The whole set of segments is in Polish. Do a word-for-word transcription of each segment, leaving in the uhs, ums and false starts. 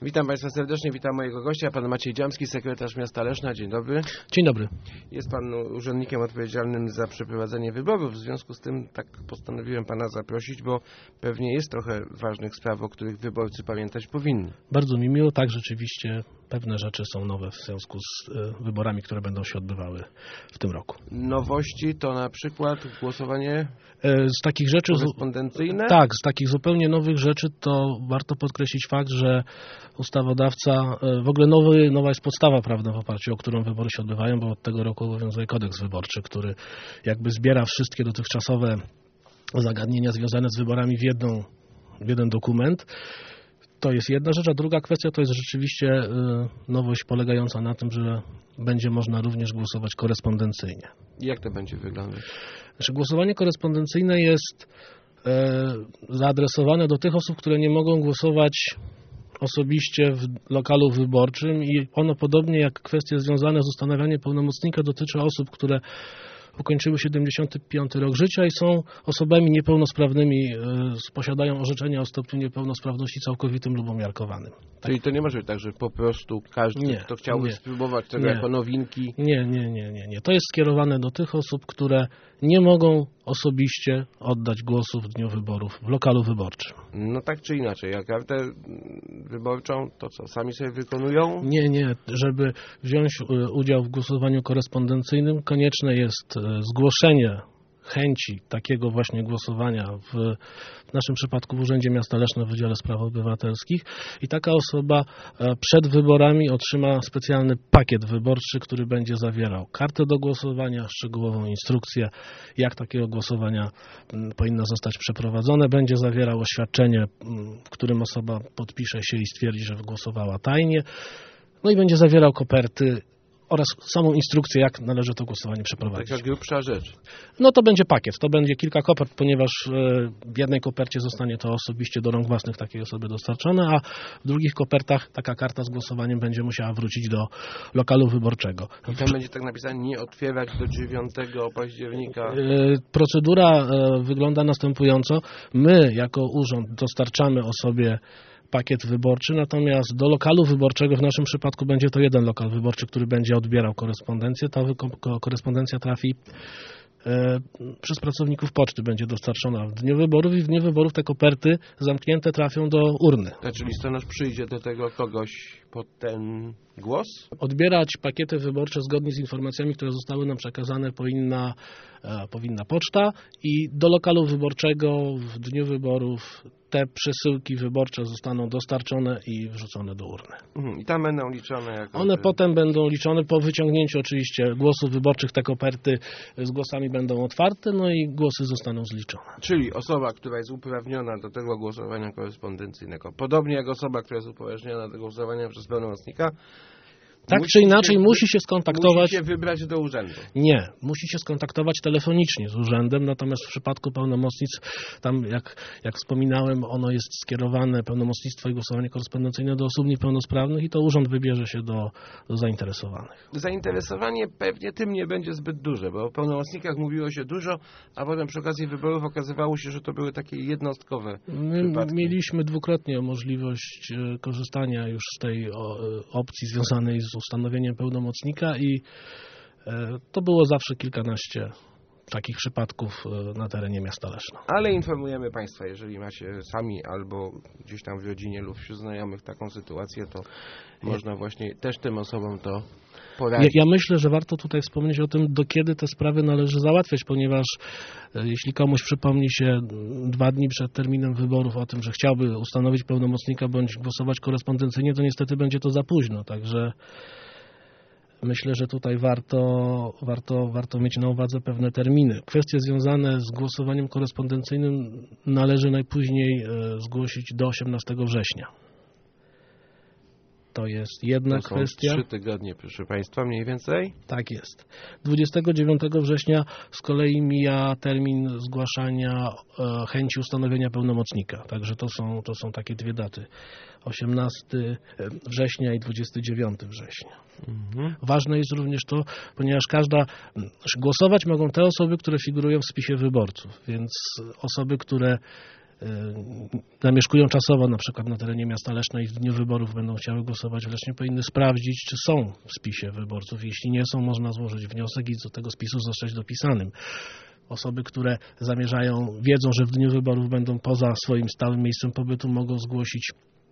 Witam Państwa serdecznie, witam mojego gościa, pan Maciej Dziamski, sekretarz miasta Leszna. Dzień dobry. Dzień dobry. Jest pan urzędnikiem odpowiedzialnym za przeprowadzenie wyborów, w związku z tym tak postanowiłem pana zaprosić, bo pewnie jest trochę ważnych spraw, o których wyborcy pamiętać powinni. Bardzo mi miło, tak, rzeczywiście pewne rzeczy są nowe w związku z wyborami, które będą się odbywały w tym roku. Nowości to na przykład głosowanie z takich rzeczy korespondencyjne? Tak, z takich zupełnie nowych rzeczy to warto podkreślić fakt, że ustawodawca, w ogóle nowy, nowa jest podstawa prawna, w oparciu o którą wybory się odbywają, bo od tego roku obowiązuje kodeks wyborczy, który jakby zbiera wszystkie dotychczasowe zagadnienia związane z wyborami w, jedną, w jeden dokument. To jest jedna rzecz, a druga kwestia to jest rzeczywiście nowość polegająca na tym, że będzie można również głosować korespondencyjnie. I jak to będzie wyglądać? Znaczy, głosowanie korespondencyjne jest zaadresowane do tych osób, które nie mogą głosować osobiście w lokalu wyborczym i ono, podobnie jak kwestie związane z ustanawianiem pełnomocnika, dotyczy osób, które ukończyły siedemdziesiąty piąty rok życia i są osobami niepełnosprawnymi, posiadają orzeczenia o stopniu niepełnosprawności całkowitym lub umiarkowanym. Tak? Czyli to nie może być tak, że po prostu każdy, nie, kto chciałby nie, spróbować tego nie, jako nowinki... Nie, nie, nie, nie, nie. To jest skierowane do tych osób, które nie mogą osobiście oddać głosu w dniu wyborów w lokalu wyborczym. No tak czy inaczej, jak kartę wyborczą, to co, sami sobie wykonują? Nie, nie. Żeby wziąć udział w głosowaniu korespondencyjnym, konieczne jest zgłoszenie chęci takiego właśnie głosowania w, w naszym przypadku w Urzędzie Miasta Leszna w Wydziale Spraw Obywatelskich i taka osoba przed wyborami otrzyma specjalny pakiet wyborczy, który będzie zawierał kartę do głosowania, szczegółową instrukcję, jak takiego głosowania powinno zostać przeprowadzone, będzie zawierał oświadczenie, w którym osoba podpisze się i stwierdzi, że głosowała tajnie, no i będzie zawierał koperty oraz samą instrukcję, jak należy to głosowanie przeprowadzić. Taka grubsza rzecz. No to będzie pakiet, to będzie kilka kopert, ponieważ w jednej kopercie zostanie to osobiście do rąk własnych takiej osoby dostarczone, a w drugich kopertach taka karta z głosowaniem będzie musiała wrócić do lokalu wyborczego. I tam będzie tak napisane, nie otwierać do dziewiątego października. Procedura wygląda następująco. My jako urząd dostarczamy osobie pakiet wyborczy, natomiast do lokalu wyborczego, w naszym przypadku będzie to jeden lokal wyborczy, który będzie odbierał korespondencję. Ta korespondencja trafi e, przez pracowników poczty, będzie dostarczona w dniu wyborów i w dniu wyborów te koperty zamknięte trafią do urny. Czyli listonosz przyjdzie do tego kogoś pod ten głos? Odbierać pakiety wyborcze zgodnie z informacjami, które zostały nam przekazane, powinna, e, powinna poczta i do lokalu wyborczego w dniu wyborów te przesyłki wyborcze zostaną dostarczone i wrzucone do urny. Mhm. I tam będą liczone jako... One potem będą liczone po wyciągnięciu oczywiście głosów wyborczych. Te koperty z głosami będą otwarte, no i głosy zostaną zliczone. Czyli osoba, która jest uprawniona do tego głosowania korespondencyjnego, podobnie jak osoba, która jest upoważniona do głosowania przez pełnomocnika, tak musi czy inaczej się, musi się skontaktować... Musi się wybrać do urzędu. Nie, musi się skontaktować telefonicznie z urzędem, natomiast w przypadku pełnomocnictw, tam jak, jak wspominałem, ono jest skierowane, pełnomocnictwo i głosowanie korespondencyjne do osób niepełnosprawnych i to urząd wybierze się do, do zainteresowanych. Zainteresowanie pewnie tym nie będzie zbyt duże, bo o pełnomocnikach mówiło się dużo, a potem przy okazji wyborów okazywało się, że to były takie jednostkowe My przypadki. Mieliśmy dwukrotnie możliwość korzystania już z tej opcji związanej z ustanowieniem pełnomocnika i to było zawsze kilkanaście takich przypadków na terenie miasta Leszna. Ale informujemy Państwa, jeżeli macie sami albo gdzieś tam w rodzinie lub wśród znajomych taką sytuację, to ja. można właśnie też tym osobom to poradzić. Ja, ja myślę, że warto tutaj wspomnieć o tym, do kiedy te sprawy należy załatwiać, ponieważ jeśli komuś przypomni się dwa dni przed terminem wyborów o tym, że chciałby ustanowić pełnomocnika bądź głosować korespondencyjnie, to niestety będzie to za późno. Także myślę, że tutaj warto, warto, warto mieć na uwadze pewne terminy. Kwestie związane z głosowaniem korespondencyjnym należy najpóźniej zgłosić do osiemnastego września. To jest jedna to są kwestia. Trzy tygodnie, proszę Państwa, mniej więcej? Tak jest. dwudziestego dziewiątego września z kolei mija termin zgłaszania e, chęci ustanowienia pełnomocnika. Także to są, to są takie dwie daty. osiemnastego września i dwudziestego dziewiątego września. Mhm. Ważne jest również to, ponieważ każda... Głosować mogą te osoby, które figurują w spisie wyborców, więc osoby, które zamieszkują czasowo na przykład na terenie miasta Leszna i w dniu wyborów będą chciały głosować w Lesznie, powinny sprawdzić, czy są w spisie wyborców. Jeśli nie są, można złożyć wniosek i do tego spisu zostać dopisanym. Osoby, które zamierzają, wiedzą, że w dniu wyborów będą poza swoim stałym miejscem pobytu, mogą zgłosić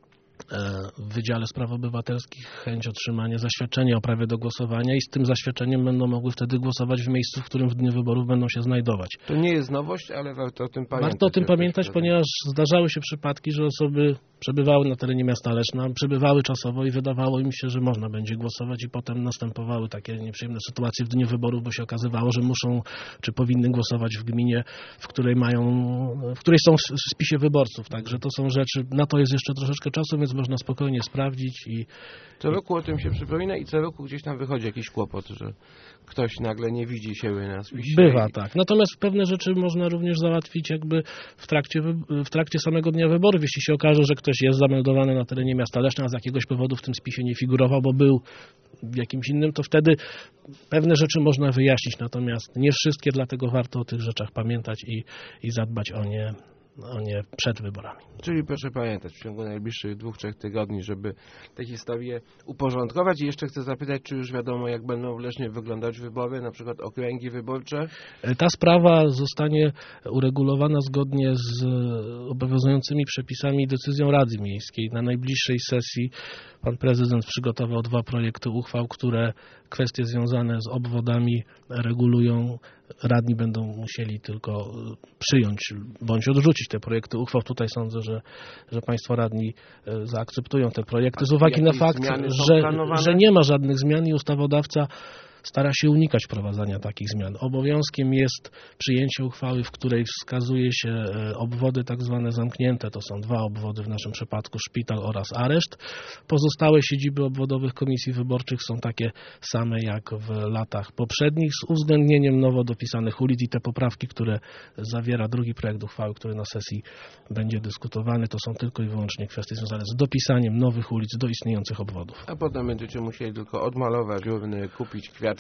w Wydziale Spraw Obywatelskich chęć otrzymania zaświadczenia o prawie do głosowania i z tym zaświadczeniem będą mogły wtedy głosować w miejscu, w którym w dniu wyborów będą się znajdować. To nie jest nowość, ale warto o tym pamiętać. Warto o tym pamiętać, ponieważ zdarzały się przypadki, że osoby przebywały na terenie miasta Leszna, przebywały czasowo i wydawało im się, że można będzie głosować i potem następowały takie nieprzyjemne sytuacje w dniu wyborów, bo się okazywało, że muszą czy powinny głosować w gminie, w której mają, w której są w spisie wyborców. Także to są rzeczy, na to jest jeszcze troszeczkę czasu, więc można spokojnie sprawdzić i... Co roku o tym się przypomina i co roku gdzieś tam wychodzi jakiś kłopot, że ktoś nagle nie widzi siebie na spisie. Bywa, i... tak. Natomiast pewne rzeczy można również załatwić jakby w trakcie, w trakcie samego dnia wyborów. Jeśli się okaże, że ktoś jest zameldowany na terenie miasta Leszna, a z jakiegoś powodu w tym spisie nie figurował, bo był w jakimś innym, to wtedy pewne rzeczy można wyjaśnić. Natomiast nie wszystkie, dlatego warto o tych rzeczach pamiętać i, i zadbać o nie, o nie przed wyborami. Czyli proszę pamiętać, w ciągu najbliższych dwóch, trzech tygodni, żeby tę historię uporządkować. I jeszcze chcę zapytać, czy już wiadomo, jak będą w Lesznie wyglądać wybory, na przykład okręgi wyborcze? Ta sprawa zostanie uregulowana zgodnie z obowiązującymi przepisami i decyzją Rady Miejskiej. Na najbliższej sesji pan prezydent przygotował dwa projekty uchwał, które kwestie związane z obwodami regulują. Radni będą musieli tylko przyjąć bądź odrzucić te projekty uchwał. Tutaj sądzę, że, że państwo radni zaakceptują te projekty z uwagi na fakt, że, że nie ma żadnych zmian i ustawodawca stara się unikać wprowadzania takich zmian. Obowiązkiem jest przyjęcie uchwały, w której wskazuje się obwody tak zwane zamknięte. To są dwa obwody, w naszym przypadku szpital oraz areszt. Pozostałe siedziby obwodowych komisji wyborczych są takie same jak w latach poprzednich, z uwzględnieniem nowo dopisanych ulic i te poprawki, które zawiera drugi projekt uchwały, który na sesji będzie dyskutowany, to są tylko i wyłącznie kwestie związane z dopisaniem nowych ulic do istniejących obwodów. A potem będziecie musieli tylko odmalować urny, kupić kwiatki.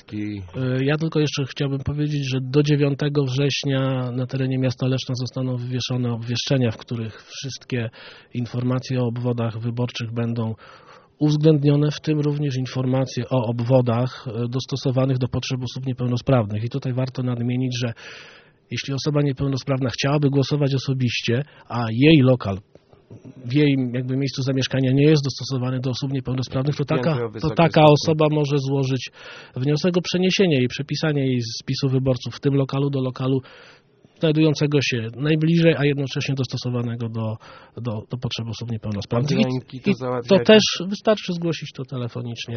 Ja tylko jeszcze chciałbym powiedzieć, że do dziewiątego września na terenie miasta Leszna zostaną wywieszone obwieszczenia, w których wszystkie informacje o obwodach wyborczych będą uwzględnione, w tym również informacje o obwodach dostosowanych do potrzeb osób niepełnosprawnych. I tutaj warto nadmienić, że jeśli osoba niepełnosprawna chciałaby głosować osobiście, a jej lokal w jej jakby miejscu zamieszkania nie jest dostosowany do osób niepełnosprawnych, to taka, to taka osoba może złożyć wniosek o przeniesienie i przepisanie jej z spisu wyborców w tym lokalu do lokalu znajdującego się najbliżej, a jednocześnie dostosowanego do, do, do potrzeb osób niepełnosprawnych. I, to, i to też wystarczy zgłosić to telefonicznie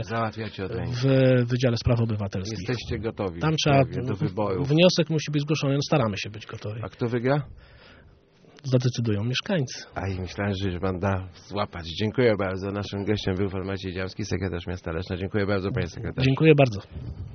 w Wydziale Spraw Obywatelskich. Jesteście gotowi. Tam trzeba, do wyborów. Wniosek musi być zgłoszony, no staramy się być gotowi. A kto wygra? Zadecydują mieszkańcy. A i myślałem, że już pan da złapać. Dziękuję bardzo. Naszym gościem był Maciej Dziamski, sekretarz miasta Leszna. Dziękuję bardzo, panie sekretarzu. Dziękuję bardzo.